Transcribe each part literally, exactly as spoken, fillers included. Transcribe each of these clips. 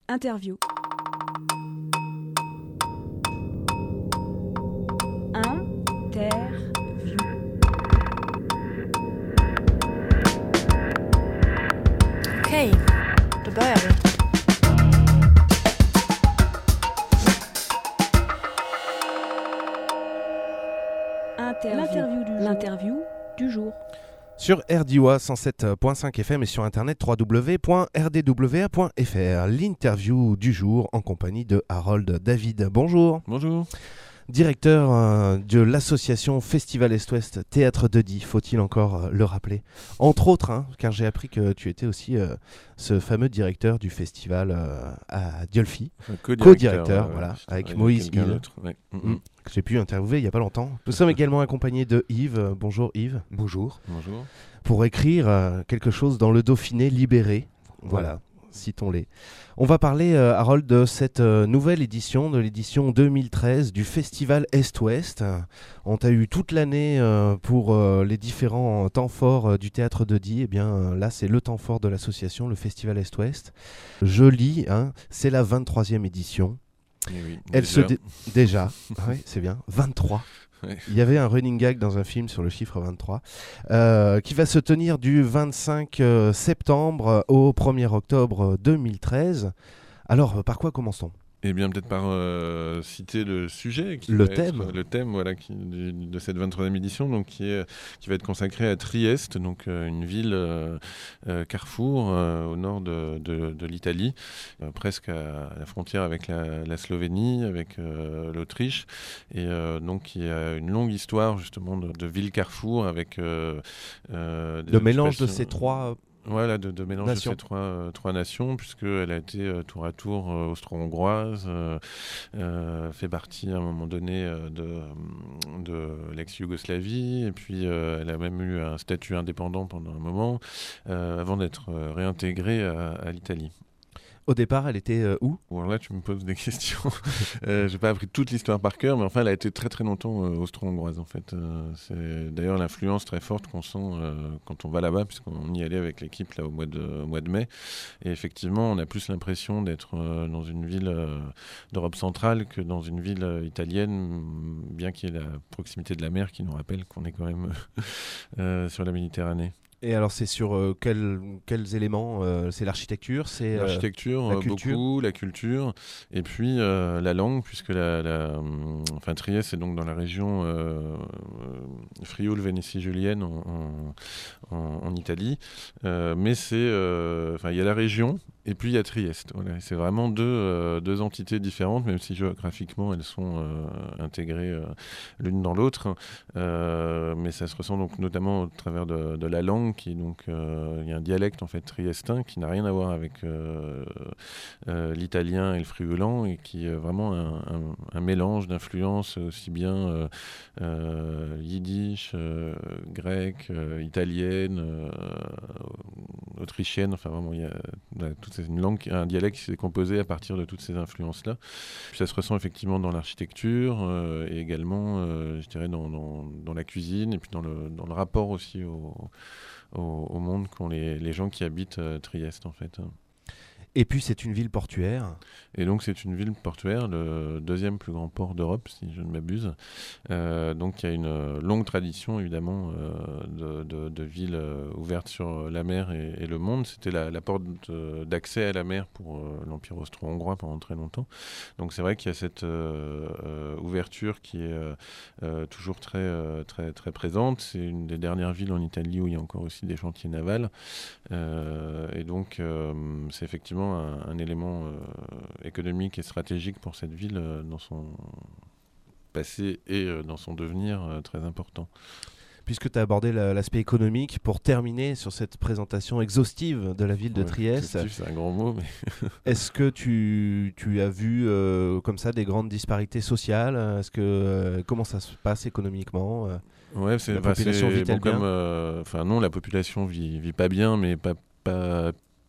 Interview. Interview. Okej, då börjar vi. Interview. L'interview du jour. L'interview du jour. Sur R D W A cent sept point cinq F M et sur internet w w w point r d w a point f r. L'interview du jour en compagnie de Harold David. Bonjour. Bonjour. Directeur euh, de l'association Festival Est-Ouest Théâtre de Die, faut-il encore euh, le rappeler. Entre autres, hein, car j'ai appris que tu étais aussi euh, ce fameux directeur du festival euh, à Diolfi. Co-directeur, Co-directeur, euh, voilà, avec avec Moïse quelqu'un Hill. d'autre, ouais. Mmh, que j'ai pu interviewer il n'y a pas longtemps. Nous sommes également accompagnés de Yves. Euh, bonjour Yves. Bonjour. Bonjour. Pour écrire euh, quelque chose dans le Dauphiné libéré. Voilà. voilà. Citons-les. On va parler, euh, Harold, de cette euh, nouvelle édition, de l'édition deux mille treize du Festival Est-Ouest. On t'a eu toute l'année euh, pour euh, les différents temps forts euh, du Théâtre de Die. Eh bien, euh, là, c'est le temps fort de l'association, le Festival Est-Ouest. Je lis, hein, c'est la vingt-troisième édition. Eh oui, Elle déjà. se dé- déjà, oui, c'est bien, vingt-trois. Ouais. Il y avait un running gag dans un film sur le chiffre vingt-trois, euh, qui va se tenir du vingt-cinq septembre au premier octobre deux mille treize. Alors, par quoi commençons ? Eh bien, peut-être par euh, citer le sujet, qui Le va thème. être, le thème, voilà, qui, du- de cette vingt-troisième édition, donc qui est, qui va être consacré à Trieste, donc euh, une ville euh, euh, carrefour euh, au nord de, de, de l'Italie, euh, presque à la frontière avec la, la Slovénie, avec euh, l'Autriche, et euh, donc qui a une longue histoire justement de, de ville carrefour avec euh, euh, des Le mélange de occupations- ces trois... Voilà, de, de mélange Nations. de ces trois, euh, trois nations, puisqu'elle a été euh, tour à tour euh, austro-hongroise, euh, euh, fait partie à un moment donné euh, de, de l'ex-Yougoslavie, et puis euh, elle a même eu un statut indépendant pendant un moment, euh, avant d'être euh, réintégrée à, à l'Italie. Au départ, elle était euh, où ? Bon, alors là, tu me poses des questions. euh, j'ai pas appris toute l'histoire par cœur, mais enfin, elle a été très très longtemps euh, austro-hongroise en fait. Euh, c'est d'ailleurs l'influence très forte qu'on sent euh, quand on va là-bas, puisqu'on y allait avec l'équipe là au mois de, au mois de mai. Et effectivement, on a plus l'impression d'être euh, dans une ville euh, d'Europe centrale que dans une ville euh, italienne, bien qu'il y ait la proximité de la mer qui nous rappelle qu'on est quand même euh, sur la Méditerranée. Et alors, c'est sur euh, quels, quels éléments euh, C'est l'architecture, c'est... euh, L'architecture, la euh, culture. beaucoup, la culture, et puis euh, la langue, puisque la, la, hum, enfin, Trieste est donc dans la région euh, euh, Frioul-Vénétie-Julienne en, en, en, en Italie, euh, mais c'est, euh, enfin, il y a la région, et puis il y a Trieste. Voilà. C'est vraiment deux, euh, deux entités différentes, même si géographiquement elles sont euh, intégrées euh, l'une dans l'autre, euh, mais ça se ressent donc notamment au travers de, de la langue, qui donc euh, il y a un dialecte en fait triestin qui n'a rien à voir avec euh, euh, l'italien et le friulan, et qui est vraiment un, un, un mélange d'influences aussi bien euh, euh, yiddish, euh, grec, euh, italienne, euh, autrichienne. Enfin vraiment, il y a voilà, toute ces, une langue, un dialecte qui s'est composé à partir de toutes ces influences-là. Puis ça se ressent effectivement dans l'architecture euh, et également, euh, je dirais, dans, dans, dans la cuisine, et puis dans le, dans le rapport aussi au Au, au monde qu'ont les, les gens qui habitent euh, Trieste en fait. Et puis, c'est une ville portuaire. Et donc c'est une ville portuaire, le deuxième plus grand port d'Europe si je ne m'abuse. Euh, donc il y a une longue tradition évidemment euh, de, de, de villes euh, ouvertes sur la mer et, et le monde. C'était la, la porte de, d'accès à la mer pour euh, l'Empire austro-hongrois pendant très longtemps. Donc c'est vrai qu'il y a cette euh, euh, ouverture qui est euh, euh, toujours très, euh, très, très présente. C'est une des dernières villes en Italie où il y a encore aussi des chantiers navals. Euh, et donc euh, c'est effectivement un, un élément euh, économique et stratégique pour cette ville euh, dans son passé et euh, dans son devenir euh, très important. Puisque tu as abordé la, l'aspect économique, pour terminer sur cette présentation exhaustive de la ville de Ouais, Trieste, exhaustif, c'est un grand mot, mais est-ce que tu, tu as vu euh, comme ça des grandes disparités sociales ? Est-ce que, euh, comment ça se passe économiquement ? ouais, c'est, La enfin, population c'est vit-elle bon, comme, bien euh, enfin non, la population vit, vit pas bien, mais pas, pas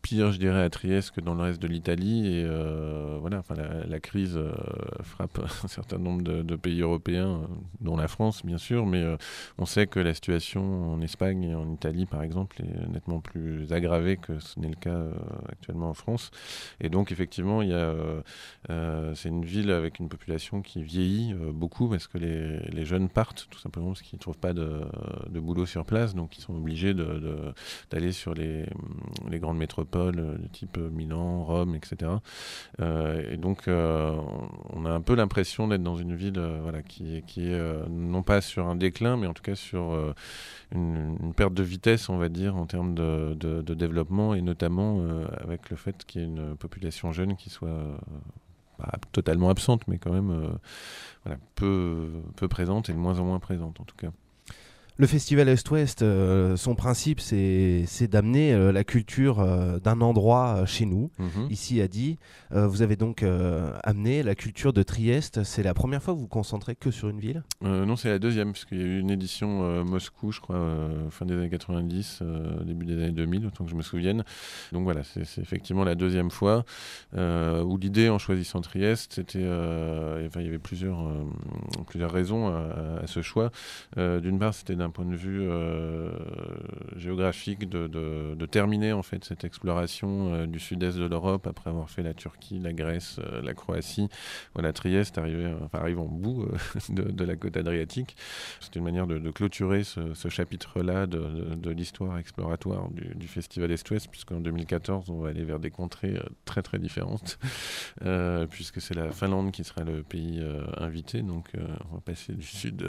pire, je dirais, à Trieste que dans le reste de l'Italie. Et euh, voilà, enfin, la, la crise euh, frappe un certain nombre de, de pays européens, dont la France, bien sûr, mais euh, on sait que la situation en Espagne et en Italie, par exemple, est nettement plus aggravée que ce n'est le cas euh, actuellement en France. Et donc, effectivement, il y a, euh, euh, c'est une ville avec une population qui vieillit euh, beaucoup parce que les, les jeunes partent, tout simplement parce qu'ils ne trouvent pas de, de boulot sur place, donc ils sont obligés de, de, d'aller sur les, les grandes métropoles de type Milan, Rome, et cetera. Euh, et donc, euh, on a un peu l'impression d'être dans une ville euh, voilà, qui est, qui est euh, non pas sur un déclin, mais en tout cas sur euh, une, une perte de vitesse, on va dire, en termes de, de, de développement, et notamment euh, avec le fait qu'il y ait une population jeune qui soit euh, pas totalement absente, mais quand même euh, voilà, peu, peu présente, et de moins en moins présente, en tout cas. Le festival Est-Ouest, euh, son principe, c'est, c'est d'amener euh, la culture euh, d'un endroit euh, chez nous, mmh. ici à Die. Euh, vous avez donc euh, amené la culture de Trieste. C'est la première fois que vous vous concentrez que sur une ville ? euh, Non, c'est la deuxième, parce qu'il y a eu une édition euh, Moscou, je crois, euh, fin des années quatre-vingt-dix, euh, début des années deux mille, autant que je me souvienne. Donc voilà, c'est, c'est effectivement la deuxième fois, euh, où l'idée, en choisissant Trieste, c'était, euh, enfin, il y avait plusieurs, euh, plusieurs raisons à, à ce choix. Euh, d'une part, c'était d'un point de vue euh, géographique de, de, de terminer en fait cette exploration euh, du sud-est de l'Europe après avoir fait la Turquie, la Grèce, euh, la Croatie. Voilà, Trieste arrivait, enfin, arrive en bout euh, de, de la côte adriatique. C'était une manière de, de clôturer ce, ce chapitre-là de, de, de l'histoire exploratoire du, du Festival Est-Ouest, puisqu'en deux mille quatorze, on va aller vers des contrées euh, très très différentes, euh, puisque c'est la Finlande qui sera le pays euh, invité. Donc euh, on va passer du sud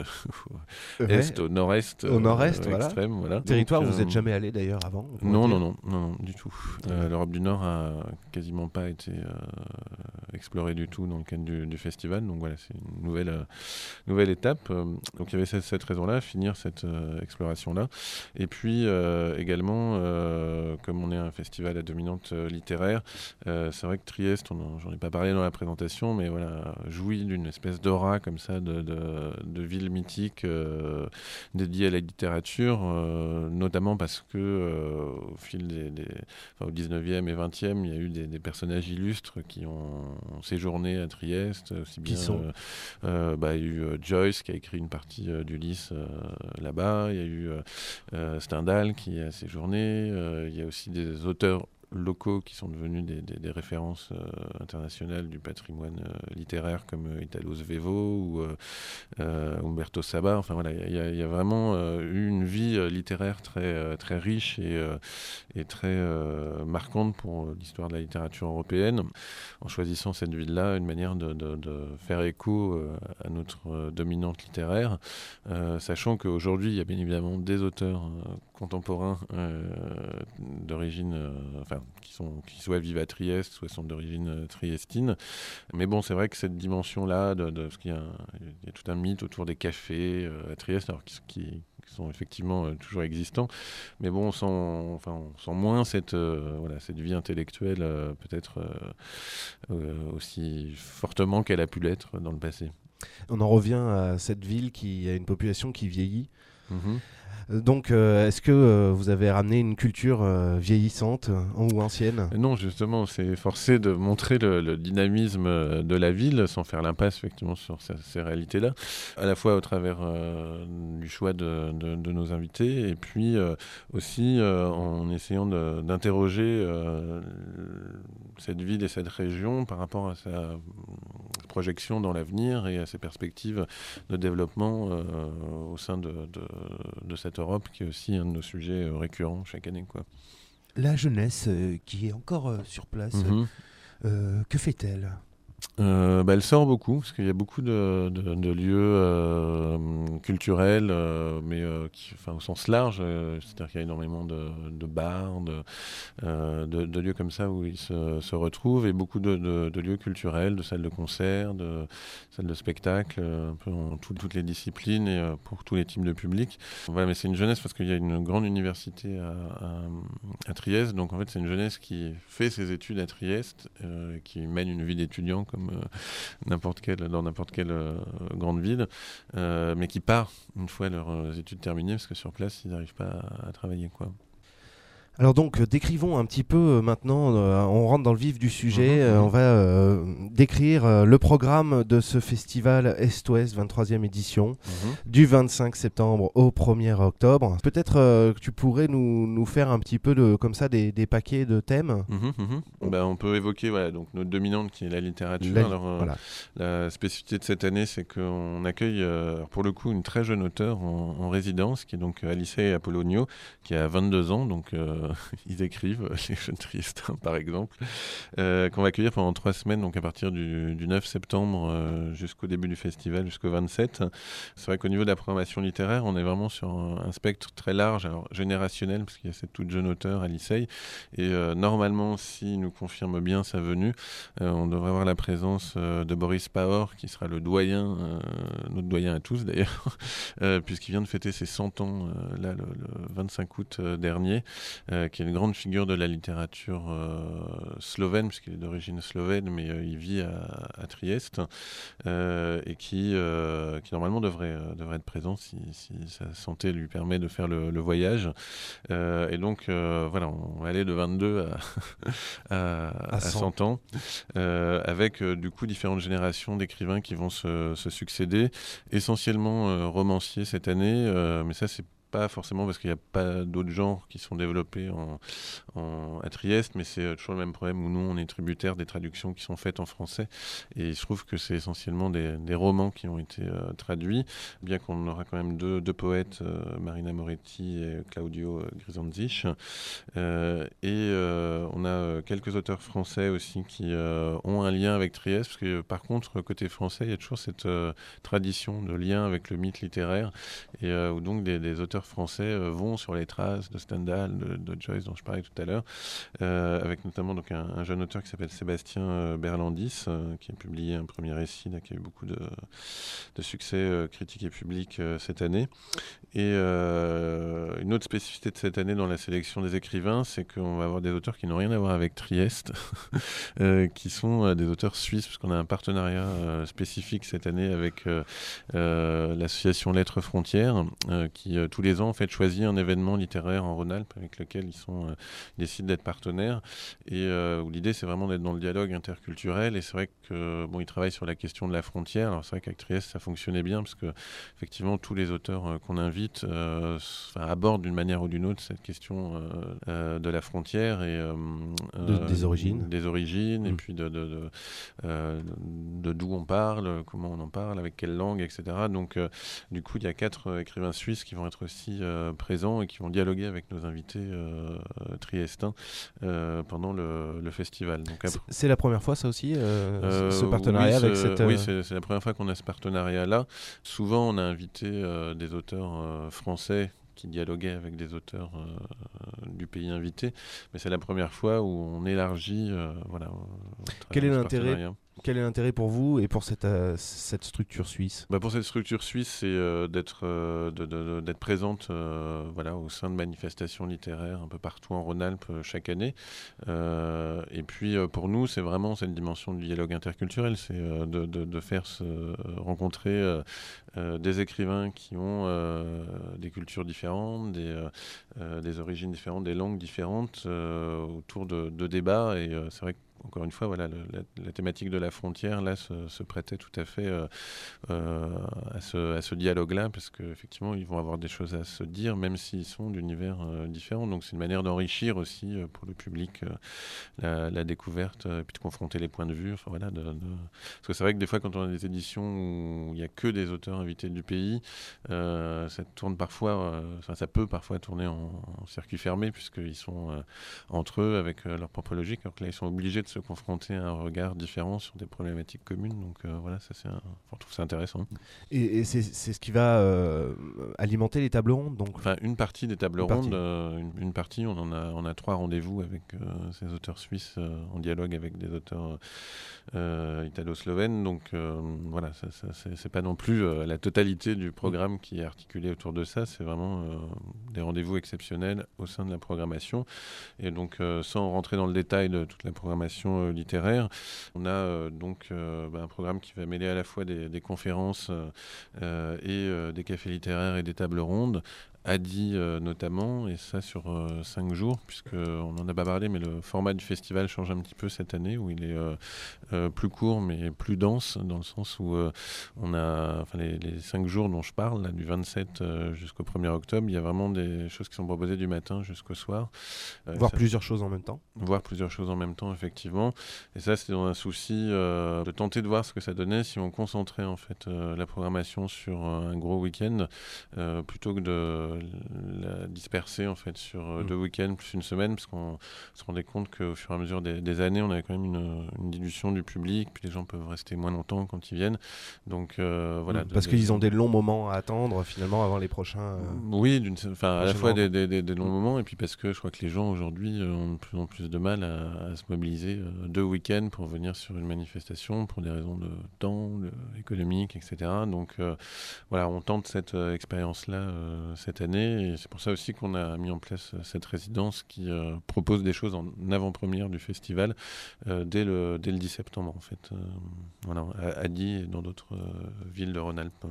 au ouais. est au nord-est. Au nord-est, euh, voilà. Extrême, voilà. Territoire Donc, où vous euh, n'êtes jamais allé d'ailleurs avant ? Non, non, non, non, non, du tout. Euh, L'Europe du Nord a quasiment pas été euh, explorée du tout dans le cadre du, du festival. Donc voilà, c'est une nouvelle, euh, nouvelle étape. Euh, donc il y avait cette, cette raison-là, finir cette euh, exploration-là. Et puis euh, également, euh, comme on est un festival à dominante euh, littéraire, euh, c'est vrai que Trieste, on, j'en ai pas parlé dans la présentation, mais voilà, jouit d'une espèce d'aura comme ça de, de, de ville mythique euh, dédiée à la littérature, euh, notamment parce que euh, au fil des, des enfin, au dix-neuvième et vingtième, il y a eu des, des personnages illustres qui ont, ont séjourné à Trieste, aussi bien. Qui sont euh, euh, bah, il y a eu euh, Joyce qui a écrit une partie euh, d'Ulysse euh, là-bas. Il y a eu euh, euh, Stendhal qui a séjourné. Euh, il y a aussi des auteurs locaux qui sont devenus des, des, des références euh, internationales du patrimoine euh, littéraire comme euh, Italo Svevo ou euh, euh, Umberto Saba. Enfin voilà, il y, y, y a vraiment euh, eu une vie euh, littéraire très euh, très riche et, euh, et très euh, marquante pour euh, l'histoire de la littérature européenne. En choisissant cette ville-là, une manière de, de, de faire écho euh, à notre euh, dominante littéraire, euh, sachant qu'aujourd'hui il y a bien évidemment des auteurs euh, contemporains euh, d'origine, euh, enfin qui sont qui soit vivent à Trieste, soit sont d'origine euh, triestine. Mais bon, c'est vrai que cette dimension-là, de, de, parce qu'il y a, il y a tout un mythe autour des cafés euh, à Trieste, alors qui, qui, qui sont effectivement euh, toujours existants. Mais bon, on sent, enfin, on sent moins cette euh, voilà cette vie intellectuelle euh, peut-être euh, euh, aussi fortement qu'elle a pu l'être dans le passé. On en revient à cette ville qui a une population qui vieillit. Mmh. Donc, euh, est-ce que euh, vous avez ramené une culture euh, vieillissante euh, ou ancienne ? Non, justement, c'est forcé de montrer le, le dynamisme de la ville sans faire l'impasse effectivement sur ces, ces réalités-là, à la fois au travers euh, du choix de, de, de nos invités et puis euh, aussi euh, en essayant de, d'interroger euh, cette ville et cette région par rapport à sa projection dans l'avenir et à ses perspectives de développement euh, au sein de, de, de cette Europe qui est aussi un de nos sujets euh, récurrents chaque année, quoi. La jeunesse euh, qui est encore euh, sur place, Mmh. euh, que fait-elle ? Euh, bah, elle sort beaucoup, parce qu'il y a beaucoup de, de, de lieux euh, culturels, euh, mais euh, qui, enfin, au sens large, euh, c'est-à-dire qu'il y a énormément de, de bars, de, euh, de, de lieux comme ça où ils se, se retrouvent, et beaucoup de, de, de lieux culturels, de salles de concert, de salles de spectacle, un peu en tout, toutes les disciplines et euh, pour tous les types de publics. Voilà, mais c'est une jeunesse parce qu'il y a une grande université à, à, à Trieste, donc en fait c'est une jeunesse qui fait ses études à Trieste, euh, qui mène une vie d'étudiant comme euh, n'importe quelle, dans n'importe quelle euh, grande ville, euh, mais qui part une fois leurs études terminées, parce que sur place, ils n'arrivent pas à, à travailler, quoi. Alors donc, euh, décrivons un petit peu euh, maintenant, euh, on rentre dans le vif du sujet, Mmh, euh, mmh. on va euh, décrire euh, le programme de ce festival Est-Ouest vingt-troisième édition, Mmh. du vingt-cinq septembre au premier octobre. Peut-être euh, que tu pourrais nous, nous faire un petit peu de, comme ça des, des paquets de thèmes. Mmh, mmh. Bah, on peut évoquer voilà, donc notre dominante qui est la littérature. La- Alors, euh, voilà. la spécificité de cette année, c'est qu'on accueille euh, pour le coup une très jeune auteure en, en résidence, qui est donc Alicey Apollonio, qui a vingt-deux ans, donc euh, ils écrivent, les jeunes Triestins par exemple, euh, qu'on va accueillir pendant trois semaines, donc à partir du, du neuf septembre euh, jusqu'au début du festival, jusqu'au vingt-sept. C'est vrai qu'au niveau de la programmation littéraire, on est vraiment sur un, un spectre très large, alors générationnel, parce qu'il y a cette toute jeune auteure, Alicey, et euh, normalement, s'il nous confirme bien sa venue, euh, on devrait avoir la présence euh, de Boris Pahor, qui sera le doyen, euh, notre doyen à tous d'ailleurs, euh, puisqu'il vient de fêter ses cent ans, euh, là, le, le vingt-cinq août euh, dernier, euh, qui est une grande figure de la littérature euh, slovène, puisqu'il est d'origine slovène, mais euh, il vit à, à Trieste, euh, et qui, euh, qui normalement devrait, euh, devrait être présent si, si sa santé lui permet de faire le, le voyage. Euh, et donc, euh, voilà, on va aller de vingt-deux à, à, à cent ans, euh, avec euh, du coup différentes générations d'écrivains qui vont se, se succéder, essentiellement euh, romanciers cette année, euh, mais ça c'est pas forcément parce qu'il n'y a pas d'autres genres qui sont développés en, en, à Trieste, mais c'est toujours le même problème où nous on est tributaire des traductions qui sont faites en français, et il se trouve que c'est essentiellement des, des romans qui ont été euh, traduits, bien qu'on aura quand même deux, deux poètes, euh, Marina Moretti et Claudio Grisonzich, euh, et euh, on a quelques auteurs français aussi qui euh, ont un lien avec Trieste, parce que par contre côté français il y a toujours cette euh, tradition de lien avec le mythe littéraire, et euh, où donc des, des auteurs français euh, vont sur les traces de Stendhal, de, de Joyce dont je parlais tout à l'heure, euh, avec notamment donc un, un jeune auteur qui s'appelle Sébastien euh, Berlandis, euh, qui a publié un premier récit là, qui a eu beaucoup de, de succès euh, critique et public euh, cette année. Et euh, une autre spécificité de cette année dans la sélection des écrivains, c'est qu'on va avoir des auteurs qui n'ont rien à voir avec Trieste, euh, qui sont euh, des auteurs suisses, parce qu'on a un partenariat euh, spécifique cette année avec euh, euh, l'association Lettres Frontières, euh, qui euh, tous les ans en fait choisit un événement littéraire en Rhône-Alpes avec lequel ils sont euh, ils décident d'être partenaires, et euh, où l'idée c'est vraiment d'être dans le dialogue interculturel. Et c'est vrai que bon, ils travaillent sur la question de la frontière. Alors c'est vrai qu'avec Trieste ça fonctionnait bien, parce que effectivement tous les auteurs euh, qu'on invite Euh, aborde d'une manière ou d'une autre cette question euh, euh, de la frontière et euh, de, euh, des origines, des origines, mmh. et puis de, de, de, euh, de d'où on parle, comment on en parle, avec quelle langue, et cetera. Donc, euh, du coup, il y a quatre euh, écrivains suisses qui vont être aussi euh, présents et qui vont dialoguer avec nos invités euh, triestins euh, pendant le, le festival. Donc, après... C'est la première fois, ça aussi, euh, euh, ce partenariat oui, avec cette. Oui, c'est, c'est la première fois qu'on a ce partenariat-là. Souvent, on a invité euh, des auteurs euh, français qui dialoguait avec des auteurs euh, du pays invité, mais c'est la première fois où on élargit euh, voilà, quel est l'intérêt Quel est l'intérêt pour vous et pour cette, euh, cette structure suisse ? Bah pour cette structure suisse, c'est euh, d'être, euh, de, de, d'être présente euh, voilà, au sein de manifestations littéraires un peu partout en Rhône-Alpes euh, chaque année. Euh, et puis euh, pour nous, c'est vraiment cette dimension du dialogue interculturel, c'est euh, de, de, de faire se rencontrer euh, euh, des écrivains qui ont euh, des cultures différentes, des, euh, euh, des origines différentes, des langues différentes euh, autour de, de débats. Et euh, c'est vrai que encore une fois, voilà, le, la, la thématique de la frontière là se, se prêtait tout à fait euh, euh, à ce, à ce dialogue-là, parce qu'effectivement, ils vont avoir des choses à se dire, même s'ils sont d'univers euh, différents. Donc, c'est une manière d'enrichir aussi euh, pour le public euh, la, la découverte, euh, et puis de confronter les points de vue. Enfin, voilà, de, de... Parce que c'est vrai que des fois, quand on a des éditions où il n'y a que des auteurs invités du pays, euh, ça tourne parfois, euh, enfin, ça peut parfois tourner en, en circuit fermé, puisqu'ils sont euh, entre eux avec euh, leur propre logique, alors que là, ils sont obligés de se confronter à un regard différent sur des problématiques communes. Donc euh, voilà, ça c'est un... enfin, je trouve ça intéressant. Et, et c'est, c'est ce qui va euh, alimenter les tables rondes, donc. Enfin, une partie des tables une rondes, partie. Euh, une, une partie, on en a, on a trois rendez-vous avec euh, ces auteurs suisses euh, en dialogue avec des auteurs euh, italo-slovènes. Donc euh, voilà, ça, ça, c'est, c'est pas non plus euh, la totalité du programme qui est articulé autour de ça. C'est vraiment euh, des rendez-vous exceptionnels au sein de la programmation. Et donc, euh, sans rentrer dans le détail de toute la programmation euh, littéraire, on a euh, donc euh, bah, un programme qui va mêler à la fois des, des conférences euh, et euh, des cafés littéraires et des tables rondes, Adi euh, notamment, et ça sur euh, cinq jours, puisqu'on n'en a pas parlé, mais le format du festival change un petit peu cette année, où il est euh, euh, plus court, mais plus dense, dans le sens où euh, on a, enfin, les, les cinq jours dont je parle, là, du vingt-sept euh, jusqu'au premier octobre, il y a vraiment des choses qui sont proposées du matin jusqu'au soir. Euh, voir ça, plusieurs choses en même temps. Voir plusieurs choses en même temps, effectivement. Et ça, c'est dans un souci euh, de tenter de voir ce que ça donnait si on concentrait en fait euh, la programmation sur un gros week-end, euh, plutôt que de la disperser en fait sur euh, mmh. deux week-ends plus une semaine, parce qu'on se rendait compte qu'au fur et à mesure des, des années, on avait quand même une, une dilution du public, puis les gens peuvent rester moins longtemps quand ils viennent. Donc euh, voilà. Mmh, parce de, qu'ils de... ont des longs moments à attendre finalement avant les prochains. Euh... Oui, d'une, enfin à la fois des, des, des, des longs mmh. moments, et puis parce que je crois que les gens aujourd'hui ont de plus en plus de mal à, à se mobiliser euh, deux week-ends pour venir sur une manifestation pour des raisons de temps, de, économiques, et cetera. Donc euh, voilà, on tente cette euh, expérience-là euh, cette année, et c'est pour ça aussi qu'on a mis en place euh, cette résidence qui euh, propose des choses en avant-première du festival euh, dès, le, dès le dix septembre en fait. Euh, voilà, à Adi et dans d'autres euh, villes de Rhône-Alpes.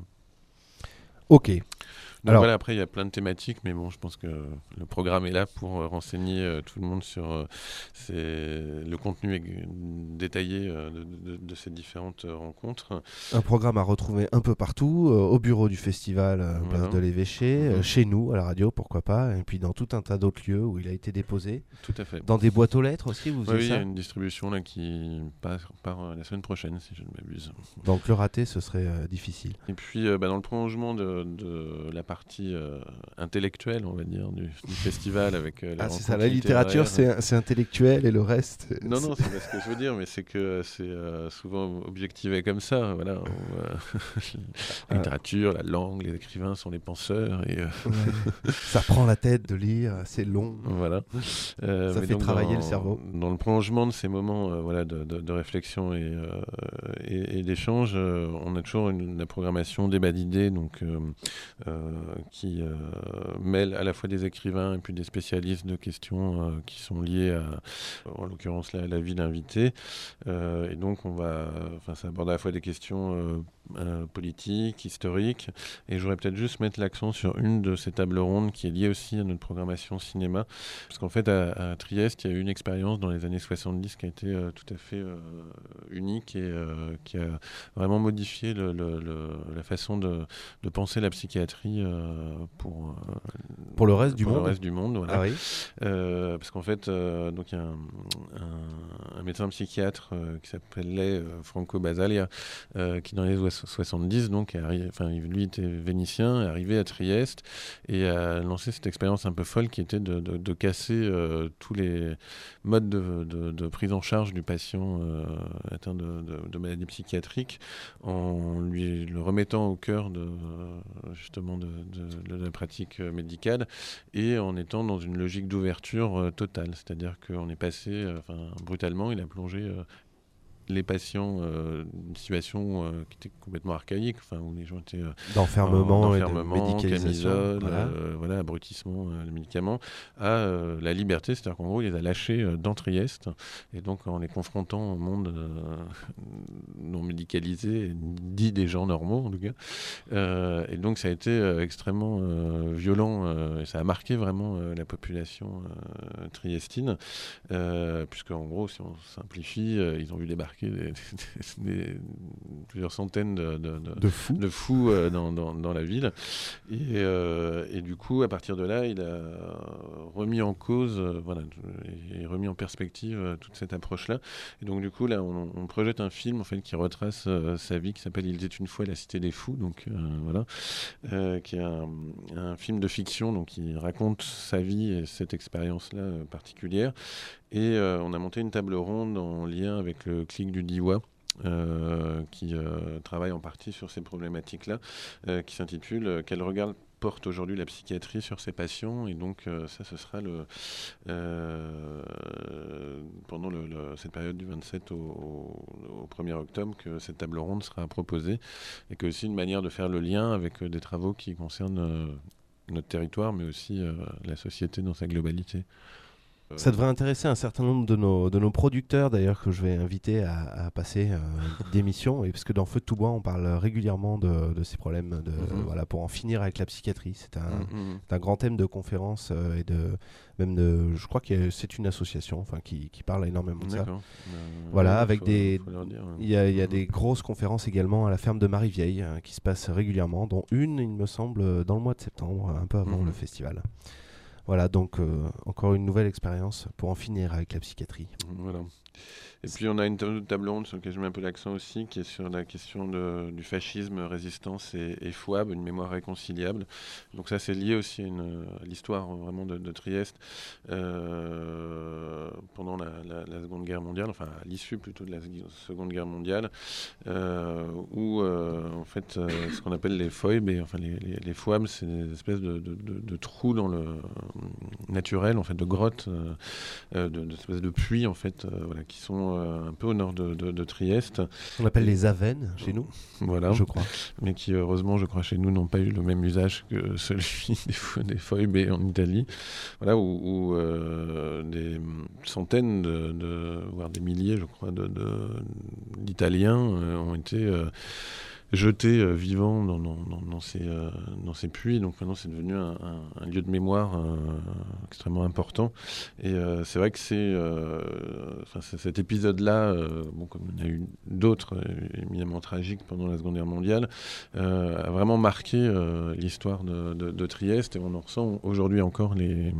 Ok. Donc Alors, voilà, après il y a plein de thématiques, mais bon, je pense que le programme est là pour euh, renseigner euh, tout le monde sur euh, c'est le contenu ég- détaillé euh, de, de, de ces différentes euh, rencontres. Un programme à retrouver un peu partout, euh, au bureau du festival, euh, Voilà. place de l'Évêché, Mmh. euh, chez nous, à la radio, pourquoi pas, et puis dans tout un tas d'autres lieux où il a été déposé. Tout à fait. Dans des boîtes aux lettres aussi, vous faisiez Oui, il y ça a une distribution là qui part, part euh, la semaine prochaine, si je ne m'abuse. Donc le rater, ce serait euh, difficile. Et puis, euh, bah, dans le prolongement de, de la partie euh, intellectuelle, on va dire, du, du festival avec euh, les Ah, c'est rencontres ça, la littérature, littéraires. c'est, c'est intellectuel et le reste... euh, Non, c'est- non, c'est pas ce que je veux dire, mais c'est que c'est euh, souvent objectivé comme ça. Voilà, on, euh, la littérature, la langue, les écrivains sont les penseurs. Et, euh, Ouais. Ça prend la tête de lire, c'est long. voilà. Euh, Ça mais fait donc travailler dans, le cerveau. Dans le prolongement de ces moments euh, voilà, de, de, de réflexion et, euh, et, et d'échange, euh, on a toujours une, la programmation débat d'idées donc, euh, euh, qui euh, mêle à la fois des écrivains et puis des spécialistes de questions euh, qui sont liées à, en l'occurrence, la, la vie d'invité. Euh, et donc, on va, enfin, ça aborde à la fois des questions euh, euh, politiques, historiques, et je voudrais peut-être juste mettre l'accent sur une de ces tables rondes qui est liée aussi à notre programmation cinéma, parce qu'en fait à, à Trieste il y a eu une expérience dans les années soixante-dix qui a été euh, tout à fait euh, unique et euh, qui a vraiment modifié le, le, le, la façon de, de penser la psychiatrie euh, pour, euh, Pour le reste du pour monde. le reste du monde, voilà. Ah oui. Euh, parce qu'en fait euh, donc il y a un, un, un médecin psychiatre euh, qui s'appelait euh, Franco Basaglia euh, qui dans les années soixante-dix donc est arri- enfin lui était vénitien, est arrivé à Trieste et a lancé cette expérience un peu folle qui était de, de, de casser euh, tous les modes de, de, de prise en charge du patient euh, atteint de, de, de maladies psychiatriques en lui le remettant au cœur de, justement de, de, de la pratique médicale et en étant dans une logique d'ouverture euh, totale, c'est-à-dire qu'on est passé, euh, enfin, brutalement, il a plongé euh, les patients euh, une situation euh, qui était complètement archaïque, enfin, où les gens étaient euh, D'enfermement, en, en et de enfermement, médicalisation. camisole, Voilà. euh, voilà, abrutissement, euh, les médicaments, à euh, la liberté, c'est-à-dire qu'en gros, il les a lâchés euh, dans Trieste, et donc en les confrontant au monde euh, non médicalisé, dit des gens normaux en tout cas. Euh, et donc ça a été euh, extrêmement euh, violent, euh, et ça a marqué vraiment euh, la population euh, triestine, euh, puisque en gros, si on simplifie, euh, ils ont vu débarquer Des, des, des, plusieurs centaines de, de, de, De fous. de fous euh, dans, dans, dans la ville. Et, euh, et du coup, à partir de là, il a remis en cause, euh, voilà, et remis en perspective euh, toute cette approche-là. Et donc, du coup, là, on, on projette un film en fait, qui retrace euh, sa vie, qui s'appelle « Il était une fois la cité des fous », donc euh, voilà, euh, qui est un, un film de fiction, donc qui raconte sa vie et cette expérience-là euh, particulière. Et euh, on a monté une table ronde en lien avec le clic du Diois, euh, qui euh, travaille en partie sur ces problématiques-là, euh, qui s'intitule euh, « Quel regard porte aujourd'hui la psychiatrie sur ses patients ?» Et donc euh, ça, ce sera le, euh, pendant le, le, cette période du vingt-sept au, au, au premier octobre que cette table ronde sera proposée, et que aussi une manière de faire le lien avec euh, des travaux qui concernent euh, notre territoire, mais aussi euh, la société dans sa globalité. Ça devrait intéresser un certain nombre de nos, de nos producteurs, d'ailleurs, que je vais inviter à, à passer euh, d'émission, et parce que dans Feu de tout bois, on parle régulièrement de, de ces problèmes, de, mm-hmm. voilà, pour en finir avec la psychiatrie. C'est un, mm-hmm. c'est un grand thème de conférence euh, et de même de, je crois que c'est une association, enfin, qui, qui parle énormément de ça. Euh, voilà, ouais, avec faut, des, faut leur dire, il y a, il y a des grosses conférences également à la ferme de Marivieille hein, qui se passent régulièrement, dont une, il me semble, dans le mois de septembre, un peu avant mm-hmm. le festival. Voilà, donc euh, encore une nouvelle expérience pour en finir avec la psychiatrie. Voilà. Et puis on a une table ronde sur laquelle je mets un peu l'accent aussi, qui est sur la question de, du fascisme, résistance et, et F O A B, une mémoire réconciliable. Donc ça c'est lié aussi à, une, à l'histoire vraiment de, de Trieste euh, pendant la, la, la Seconde Guerre mondiale, enfin à l'issue plutôt de la Seconde Guerre mondiale, euh, où euh, en fait euh, ce qu'on appelle les F O I B, et, enfin les, les, les F O A B, c'est des espèces de, de, de, de trous dans le naturel, en fait de grottes, euh, de, de espèces de puits en fait, euh, voilà, qui sont Euh, un peu au nord de, de, de Trieste. On appelle les Avennes chez nous, voilà, je crois. Mais qui, heureusement, je crois, chez nous, n'ont pas eu le même usage que celui des, des F O I B en Italie. Voilà, où, où euh, des centaines, de, de, voire des milliers, je crois, de, de, d'Italiens euh, ont été... Euh, jetés euh, vivants dans, dans, dans, dans, ces, euh, dans ces puits. Donc maintenant, c'est devenu un, un, un lieu de mémoire euh, extrêmement important. Et euh, c'est vrai que c'est, euh, c'est cet épisode-là, euh, bon, comme il y en a eu d'autres euh, éminemment tragiques pendant la Seconde Guerre mondiale, euh, a vraiment marqué euh, l'histoire de, de, de Trieste. Et on en ressent aujourd'hui encore les,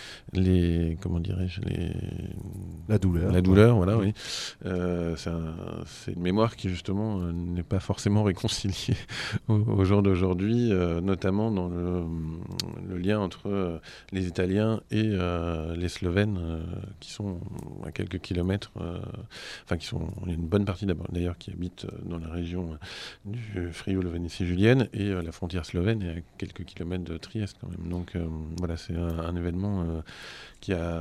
les comment dirais-je, les la douleur. La douleur, ouais. Voilà, oui. Euh, c'est, un, c'est une mémoire qui justement euh, n'est pas forcément réconciliée au, au jour d'aujourd'hui, euh, notamment dans le, le lien entre euh, les Italiens et euh, les Slovènes, euh, qui sont à quelques kilomètres, euh, enfin qui sont, il y a une bonne partie d'abord, d'ailleurs qui habite dans la région du Frioul-Vénétie-Julienne, et euh, la frontière slovène est à quelques kilomètres de Trieste quand même. Donc euh, voilà, c'est un, un événement euh, qui a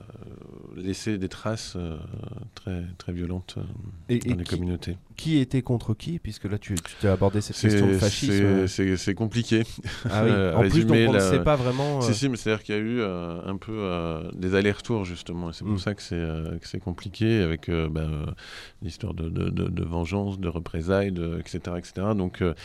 laissé des traces euh, très, très violentes euh, et, dans et les qui, communautés. Qui était contre qui ? Puisque là, tu, tu t'es abordé cette c'est, question de fascisme. C'est, c'est, c'est compliqué. Ah oui. En plus, donc, on ne la... sait pas vraiment... Euh... Si, si, mais c'est-à-dire qu'il y a eu euh, un peu euh, des allers-retours, justement. Et c'est pour mmh. ça que c'est, euh, que c'est compliqué, avec euh, bah, euh, l'histoire de, de, de, de vengeance, de représailles, de, et cetera, et cetera. Donc, euh,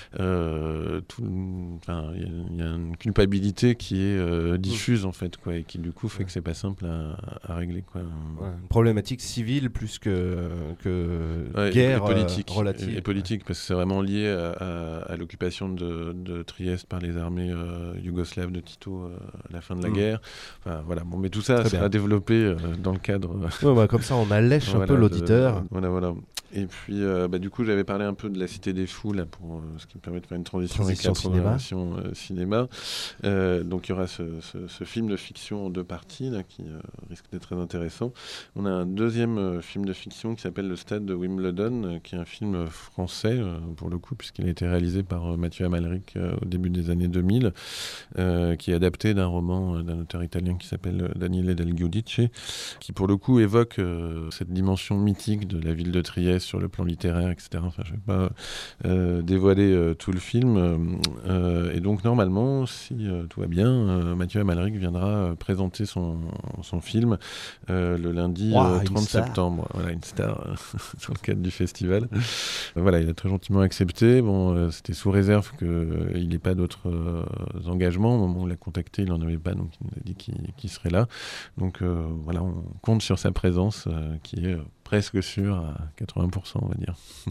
euh, il y, y a une culpabilité qui est euh, diffuse, mmh. en fait, quoi, et qui, du coup, fait ouais. que c'est pas simple à, à régler, quoi. Ouais, une problématique civile plus que, que ouais, guerre et politique, euh, relative. Et, et politique, ouais. parce que c'est vraiment lié à, à, à l'occupation de, de Trieste par les armées euh, yougoslaves de Tito euh, à la fin de la mmh. guerre. Enfin, voilà. Bon, mais tout ça Très sera bien. développé euh, dans le cadre... Ouais, bah, comme ça, on allèche voilà, un peu l'auditeur. De, voilà, voilà. Et puis, euh, bah, du coup, j'avais parlé un peu de la Cité des Fous, là, pour, euh, ce qui me permet de faire une transition, transition avec la programmation euh, cinéma. Euh, donc, il y aura ce, ce, ce film de fiction en deux parties, là, qui euh, risque d'être très intéressant. On a un deuxième euh, film de fiction qui s'appelle Le Stade de Wimbledon, euh, qui est un film français, euh, pour le coup, puisqu'il a été réalisé par euh, Mathieu Amalric euh, au début des années deux mille, euh, qui est adapté d'un roman euh, d'un auteur italien qui s'appelle Daniele Del Giudice, qui, pour le coup, évoque euh, cette dimension mythique de la ville de Trieste sur le plan littéraire, et cetera. Enfin, je ne vais pas euh, dévoiler euh, tout le film. Euh, et donc, normalement, si euh, tout va bien, euh, Mathieu Amalric viendra euh, présenter son, son film euh, le lundi wow, euh, trente septembre. Voilà, une star euh, dans le cadre du festival. Euh, voilà, il a très gentiment accepté. Bon, euh, c'était sous réserve qu'il euh, n'ait pas d'autres euh, engagements. Au moment où on l'a contacté, il n'en avait pas, donc il nous a dit qu'il, qu'il serait là. Donc euh, voilà, on compte sur sa présence euh, qui est euh, presque sûr à quatre-vingts pour cent, on va dire.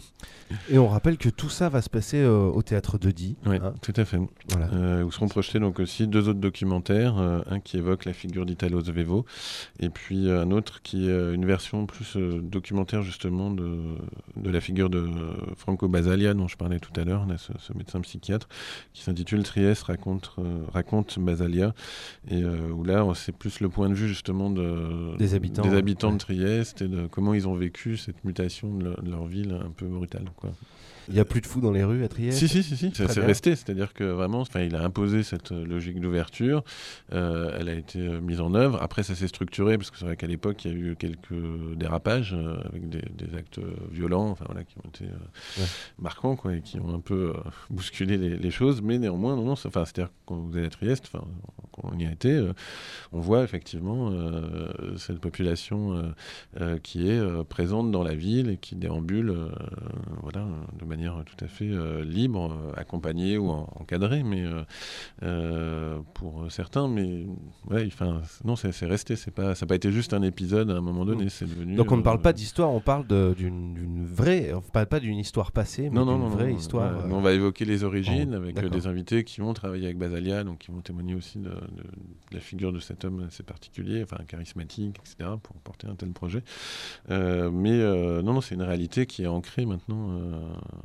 Et on rappelle que tout ça va se passer euh, au Théâtre de Die. Oui, hein. tout à fait. Voilà. Euh, où seront projetés donc aussi deux autres documentaires, euh, un qui évoque la figure d'Italo Svevo, et puis euh, un autre qui est euh, une version plus euh, documentaire justement de, de la figure de Franco Basaglia, dont je parlais tout à l'heure, là, ce, ce médecin psychiatre, qui s'intitule Trieste raconte, euh, raconte Basaglia, et euh, où là c'est plus le point de vue justement de, des habitants, des habitants ouais. de Trieste, et de comment ils ils ont vécu cette mutation de leur, de leur ville un peu brutale, quoi. Il n'y a plus de fous dans les rues à Trieste ? Si, si, si, si. Très c'est bien. resté. C'est-à-dire que vraiment, il a imposé cette logique d'ouverture. Euh, elle a été euh, mise en œuvre. Après, ça s'est structuré, parce que c'est vrai qu'à l'époque, il y a eu quelques dérapages euh, avec des, des actes euh, violents, enfin, voilà, qui ont été euh, ouais. marquants, quoi, et qui ont un peu euh, bousculé les, les choses. Mais néanmoins, non, non, c'est, c'est-à-dire que quand vous allez à Trieste, quand on y a été, euh, on voit effectivement euh, cette population euh, euh, qui est euh, présente dans la ville et qui déambule euh, voilà, de manière manière tout à fait euh, libre, euh, accompagnée ou en, encadrée, mais euh, euh, pour certains, mais ouais, enfin, non, c'est, c'est resté, c'est pas, ça n'a pas été juste un épisode à un moment donné, mmh. c'est devenu... Donc on ne parle euh, pas d'histoire, on parle de, d'une, d'une vraie, on ne parle pas d'une histoire passée, mais non, d'une non, non, vraie non, histoire... Ouais, euh... on va évoquer les origines oh, avec d'accord. des invités qui vont travailler avec Basalia, donc qui vont témoigner aussi de, de, de la figure de cet homme assez particulier, enfin charismatique, et cetera, pour porter un tel projet. Euh, mais euh, non, non, c'est une réalité qui est ancrée maintenant euh,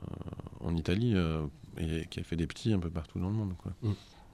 en Italie euh, et qui a fait des petits un peu partout dans le monde, quoi. Mm.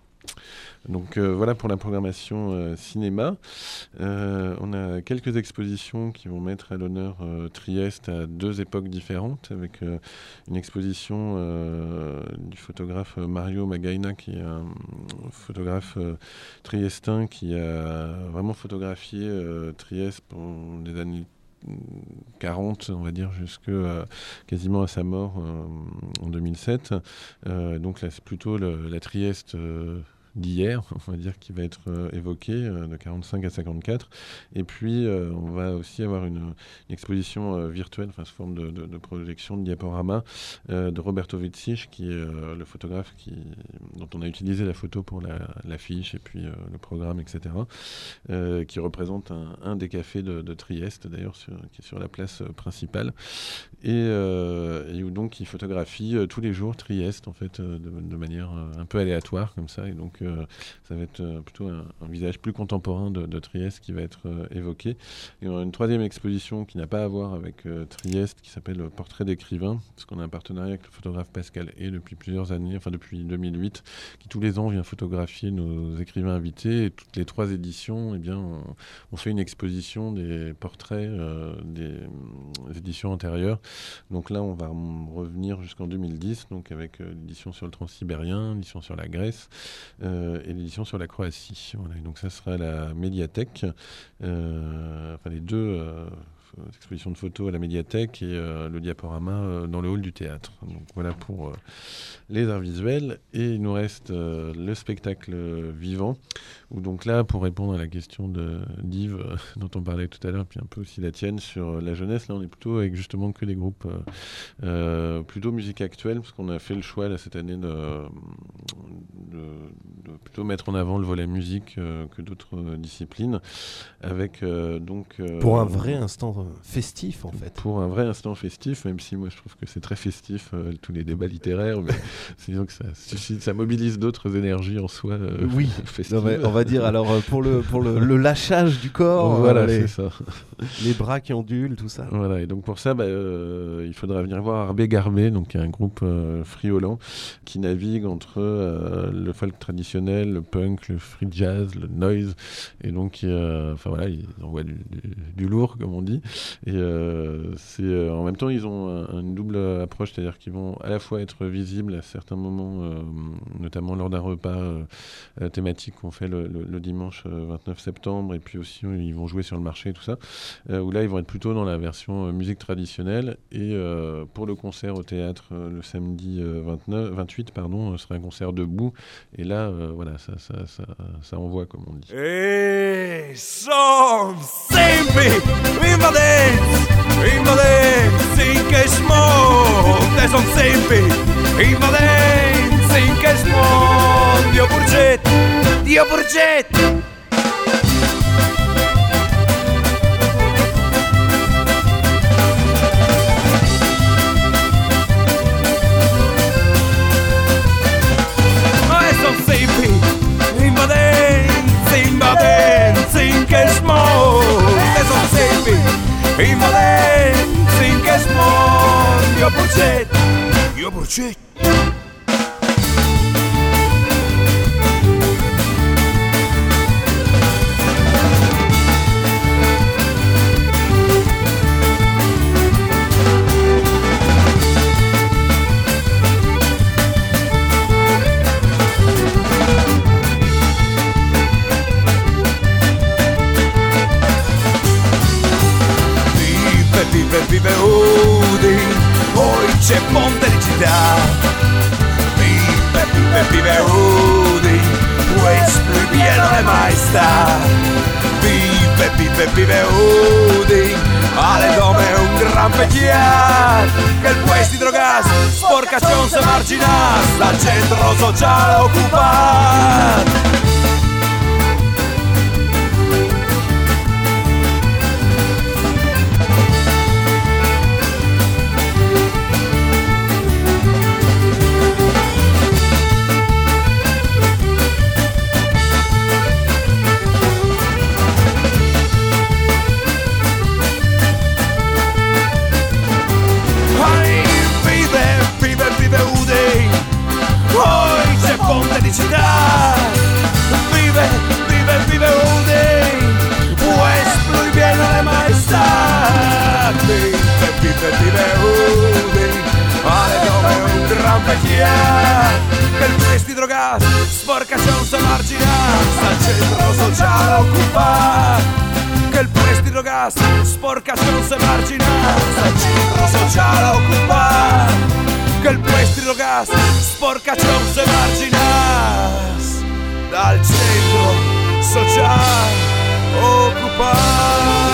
Donc euh, voilà pour la programmation euh, cinéma. Euh, on a quelques expositions qui vont mettre à l'honneur euh, Trieste à deux époques différentes, avec euh, une exposition euh, du photographe Mario Magaina, qui est un photographe euh, triestin qui a vraiment photographié euh, Trieste pendant des années quarante, on va dire, jusque euh, quasiment à sa mort euh, en deux mille sept. Euh, donc là, c'est plutôt le, la Trieste euh, d'hier, on va dire, qui va être euh, évoqué, euh, de quarante-cinq à cinquante-quatre. Et puis, euh, on va aussi avoir une, une exposition euh, virtuelle, enfin, sous forme de, de, de projection de diaporama euh, de Roberto Witzig, qui est euh, le photographe qui, dont on a utilisé la photo pour la, l'affiche et puis euh, le programme, et cetera, euh, qui représente un, un des cafés de, de Trieste, d'ailleurs, sur, qui est sur la place euh, principale, et, euh, et où donc il photographie euh, tous les jours Trieste, en fait, euh, de, de manière euh, un peu aléatoire, comme ça, et donc Euh, ça va être euh, plutôt un, un visage plus contemporain de, de Trieste qui va être euh, évoqué. Et on a une troisième exposition qui n'a pas à voir avec euh, Trieste, qui s'appelle le Portrait d'écrivain, parce qu'on a un partenariat avec le photographe Pascal Hay depuis plusieurs années, enfin depuis deux mille huit, qui tous les ans vient photographier nos écrivains invités. Et toutes les trois éditions, eh bien, on, on fait une exposition des portraits euh, des, des éditions antérieures. Donc là, on va revenir jusqu'en deux mille dix, donc avec euh, l'édition sur le transsibérien, l'édition sur la Grèce, euh, et l'édition sur la Croatie. Voilà. Et donc ça sera la médiathèque, euh, enfin les deux euh, expositions de photos à la médiathèque et euh, le diaporama euh, dans le hall du théâtre. Donc voilà pour euh, les arts visuels. Et il nous reste euh, le spectacle vivant, où donc là, pour répondre à la question de d'Yves euh, dont on parlait tout à l'heure, puis un peu aussi la tienne sur euh, la jeunesse, là on est plutôt avec justement que des groupes euh, euh, plutôt musique actuelle, parce qu'on a fait le choix là, cette année de, de, de plutôt mettre en avant le volet musique euh, que d'autres euh, disciplines, avec euh, donc... Euh, pour un vrai instant festif, en fait. Pour un vrai instant festif, même si moi je trouve que c'est très festif, euh, tous les débats littéraires, mais c'est disons que ça, suscite, ça mobilise d'autres énergies en soi. Euh, oui, non, mais on va dire alors pour le, pour le, le lâchage du corps, voilà, euh, les, c'est ça. Les bras qui ondulent, tout ça. Voilà, et donc pour ça, bah, euh, il faudra venir voir Arbé Garbé, donc un groupe euh, friolant qui navigue entre euh, le folk traditionnel, le punk, le free jazz, le noise, et donc euh, enfin voilà, ils envoient du, du, du lourd, comme on dit. Et euh, c'est, euh, en même temps, ils ont un, une double approche, c'est-à-dire qu'ils vont à la fois être visibles à certains moments, euh, notamment lors d'un repas euh, thématique qu'on fait le, le, le dimanche euh, vingt-neuf septembre, et puis aussi ils vont jouer sur le marché et tout ça, euh, où là ils vont être plutôt dans la version euh, musique traditionnelle. Et euh, pour le concert au théâtre euh, le samedi euh, vingt-neuf, vingt-huit, pardon, euh, sera un concert debout. Et là, euh, voilà, ça, ça, ça, ça envoie, comme on dit. E son sempre invadenti, invadenti in che smonde, son sempre invadenti in che smonde, Dio Porgetto, Dio Porgetto. Invadenti in che smonde, son sempre invadenti in che smonde, Dio Porgetto, Dio Porgetto. c'è ponte di città. Vive, vive, vive Udi, questo il pieno è maestà. Vive, vive, vive Udi, alle dome un gran pecchiar, che il questi drogas, sporcazione se marginas, dal centro sociale occupato. Poi c'è ponte di città. Vive, vive, vive Udi, questo il pieno è maestà. Vive, vive, vive Udi, alle dove un gran pecchiar, che il questi drogati, sporcazione se marginata, al centro sociale occupato. Che il questi drogati, sporcazione se marginata, al centro sociale occupato. Que el puesti drogas, sporcación se marginas, dal centro social occupato.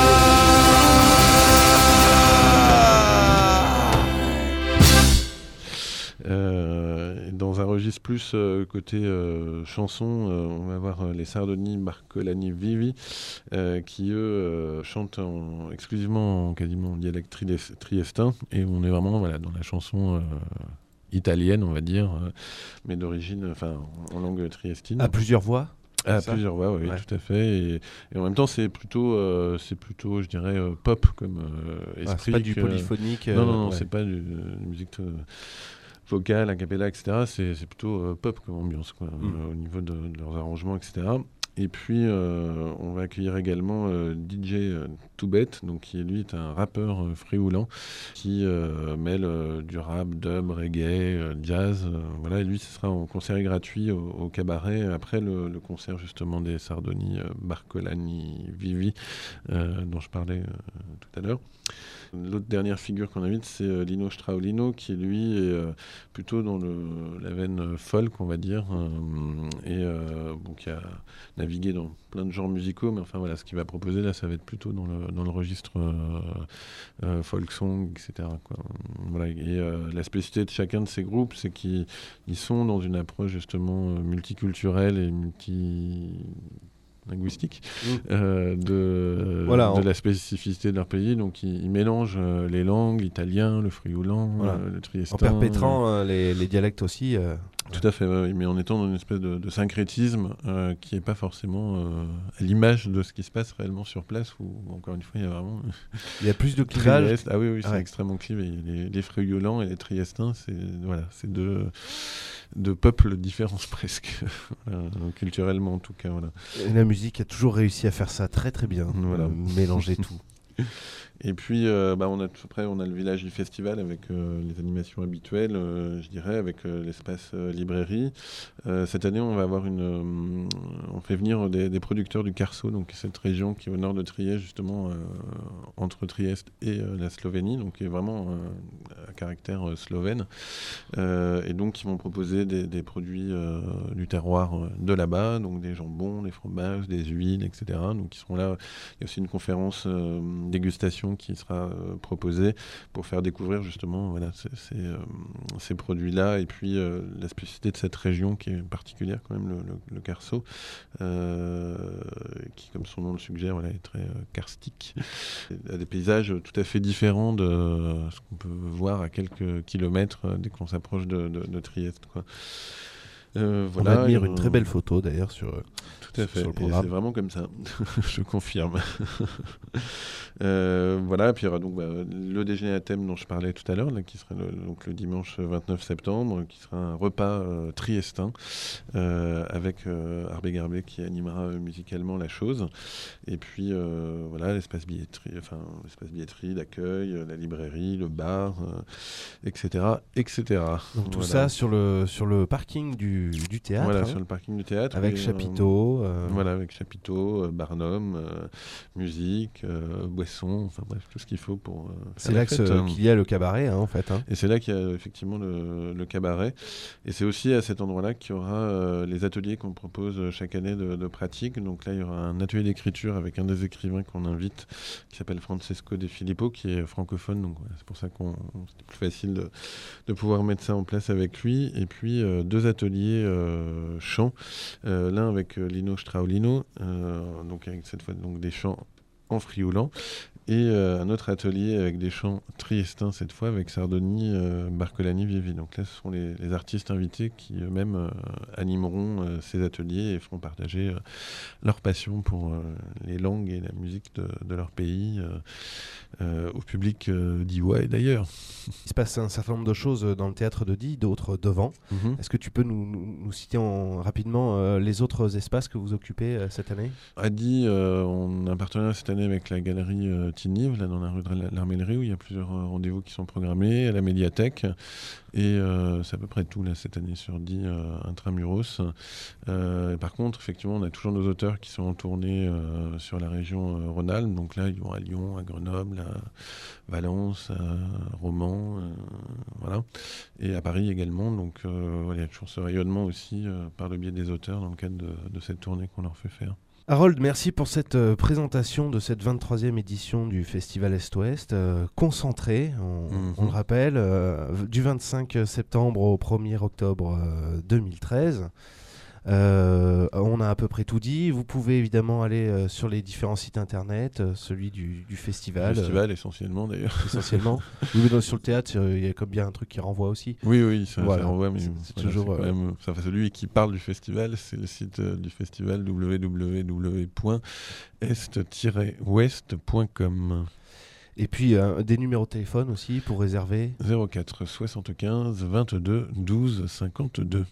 Euh, dans un registre plus euh, côté euh, chanson, euh, on va voir euh, les Sardoni, Barcolani, Vivi, euh, qui eux euh, chantent en, exclusivement en quasiment en dialecte tri- triestin, et on est vraiment voilà, dans la chanson euh, italienne, on va dire, euh, mais d'origine, enfin en, en langue triestine. À plusieurs voix. À plusieurs voix, oui, ouais. Tout à fait. Et, et en même temps, c'est plutôt, euh, c'est plutôt, je dirais, euh, pop comme euh, esprit. Ah, c'est pas du polyphonique. Euh, non, non, non, ouais. c'est pas du, de musique euh, vocale, a cappella, et cetera. C'est, c'est plutôt euh, pop comme ambiance, quoi, mm. euh, au niveau de, de leurs arrangements, et cetera. Et puis, euh, on va accueillir également euh, D J euh, Toubet, donc qui lui est un rappeur euh, frioulant qui euh, mêle euh, du rap, dub, reggae, euh, jazz. Euh, voilà, et lui, ce sera en concert gratuit au, au cabaret après le, le concert justement des Sardoni, euh, Barcolani, Vivi, euh, dont je parlais euh, tout à l'heure. L'autre dernière figure qu'on invite, c'est euh, Lino Straulino, qui lui est euh, plutôt dans le, la veine euh, folk, on va dire, euh, et euh, bon, qui a navigué dans plein de genres musicaux, mais enfin voilà, ce qu'il va proposer là, ça va être plutôt dans le, dans le registre euh, euh, folk song, et cetera, quoi. Voilà. Et euh, la spécificité de chacun de ces groupes, c'est qu'ils ils sont dans une approche justement euh, multiculturelle et multi... linguistique mmh. euh, de, voilà, de on... la spécificité de leur pays, donc ils, ils mélangent euh, les langues, l'italien, le frioulan, voilà. euh, le triestin, en perpétrant euh, les, les dialectes aussi euh... tout à fait, ouais, mais en étant dans une espèce de, de syncrétisme euh, qui n'est pas forcément euh, à l'image de ce qui se passe réellement sur place, où encore une fois il y a vraiment il y a plus de clivage. Ah oui, oui, c'est ouais. extrêmement clivé. Les, les friaulans et les triestins, c'est voilà, c'est deux de peuples différents presque, voilà, culturellement en tout cas. Voilà. Et la musique a toujours réussi à faire ça très très bien, voilà. euh, mélanger tout. Et puis, euh, bah, on a après, on a le village du festival avec euh, les animations habituelles, euh, je dirais, avec euh, l'espace euh, librairie. Euh, cette année, on va avoir une, euh, on fait venir des, des producteurs du Carso, donc cette région qui est au nord de Trieste, justement euh, entre Trieste et euh, la Slovénie, donc qui est vraiment euh, à caractère euh, slovène, euh, et donc qui vont proposer des, des produits euh, du terroir euh, de là-bas, donc des jambons, des fromages, des huiles, et cetera. Donc, ils seront là. Il y a aussi une conférence euh, dégustation qui sera euh, proposée pour faire découvrir justement voilà, ces, ces, euh, ces produits-là, et puis euh, la spécificité de cette région qui est particulière quand même, le, le, le Carso, euh, qui comme son nom le suggère voilà, est très euh, karstique, a des paysages tout à fait différents de euh, ce qu'on peut voir à quelques kilomètres euh, dès qu'on s'approche de, de, de Trieste, quoi. Euh, voilà, on admire une très belle photo d'ailleurs sur, tout à fait. sur le programme. Et c'est vraiment comme ça, je confirme. euh, voilà, puis il y aura donc bah, le déjeuner à thème dont je parlais tout à l'heure, là, qui sera le, donc, le dimanche vingt-neuf septembre, qui sera un repas euh, triestin euh, avec euh, Arbé Garbé qui animera euh, musicalement la chose. Et puis euh, voilà, l'espace billetterie, enfin l'espace billetterie, l'accueil, la librairie, le bar, euh, et cetera, et cetera. Donc tout voilà. ça sur le sur le parking du du, du théâtre. Voilà, hein, sur le parking du théâtre. avec et, chapiteaux. Euh... Voilà, avec chapiteaux, euh, barnum, euh, musique, euh, boissons, enfin bref, tout ce qu'il faut pour. Euh, c'est là que fête, ce, hein. qu'il y a le cabaret, hein, en fait. Hein. Et c'est là qu'il y a effectivement le, le cabaret. Et c'est aussi à cet endroit-là qu'il y aura euh, les ateliers qu'on propose chaque année de, de pratique. Donc là, il y aura un atelier d'écriture avec un des écrivains qu'on invite, qui s'appelle Francesco De Filippo, qui est francophone. Donc voilà, c'est pour ça qu'on c'était plus facile de, de pouvoir mettre ça en place avec lui. Et puis euh, deux ateliers euh, chants, euh, l'un avec euh, Lino Straulino, euh, donc avec cette fois donc des chants en frioulant. Et euh, un autre atelier avec des chants triestins, cette fois avec Sardoni, euh, Barcolani, Vievi. Donc là, ce sont les, les artistes invités qui eux-mêmes euh, animeront euh, ces ateliers et feront partager euh, leur passion pour euh, les langues et la musique de, de leur pays euh, euh, au public euh, d'Iwa et d'ailleurs. Il se passe un certain nombre de choses dans le théâtre de Die, d'autres devant. Mm-hmm. Est-ce que tu peux nous, nous, nous citer en, rapidement euh, les autres espaces que vous occupez euh, cette année ? À Die, euh, on a un partenariat cette année avec la galerie euh, Tinive, là dans la rue de l'Armellerie, où il y a plusieurs euh, rendez-vous qui sont programmés, à la médiathèque. Et euh, c'est à peu près tout là cette année sur Die euh, Intramuros. Euh, par contre, effectivement, on a toujours nos auteurs qui sont en tournée euh, sur la région euh, Rhône-Alpes. Donc là, ils vont à Lyon, à Grenoble, à Valence, à Romans, euh, voilà. Et à Paris également. Donc euh, voilà, il y a toujours ce rayonnement aussi euh, par le biais des auteurs dans le cadre de, de cette tournée qu'on leur fait faire. Harold, merci pour cette euh, présentation de cette vingt-troisième édition du Festival Est-Ouest, euh, concentrée, on, mm-hmm. on le rappelle, euh, du vingt-cinq septembre au premier octobre euh, deux mille treize. Euh, on a à peu près tout dit. Vous pouvez évidemment aller euh, sur les différents sites internet, euh, celui du, du festival. Le festival euh, essentiellement d'ailleurs. Essentiellement. Oui, mais sur le théâtre, il y a comme bien un truc qui renvoie aussi. Oui, oui, ça, voilà. ça renvoie, mais c'est, c'est voilà, toujours. C'est quand même, enfin, celui qui parle du festival, c'est le site euh, du festival w w w point est tiret ouest point com. Et puis euh, des numéros de téléphone aussi pour réserver. zéro quatre soixante-quinze vingt-deux douze cinquante-deux.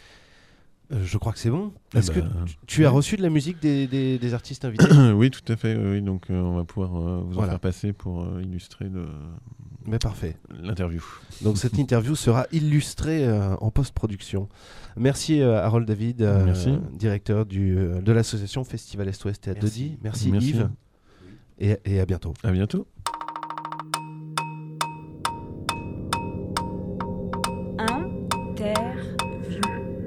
Euh, je crois que c'est bon. Est-ce bah, que tu, tu as reçu de la musique des, des, des artistes invités ? Oui, tout à fait. Oui, donc euh, on va pouvoir euh, vous voilà. en faire passer pour euh, illustrer le... Mais parfait. L'interview. Donc cette interview sera illustrée euh, en post-production. Merci euh, Harold David, euh, Merci. directeur du, euh, de l'association Festival Est-Ouest Théâtre de Die. Merci, Merci Yves. Et, et à bientôt. À bientôt. Interview.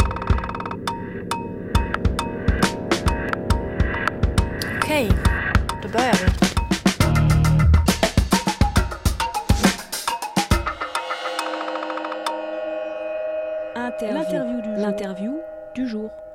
Okej, då börjar vi. Interview. L'interview du, L'interview du jour.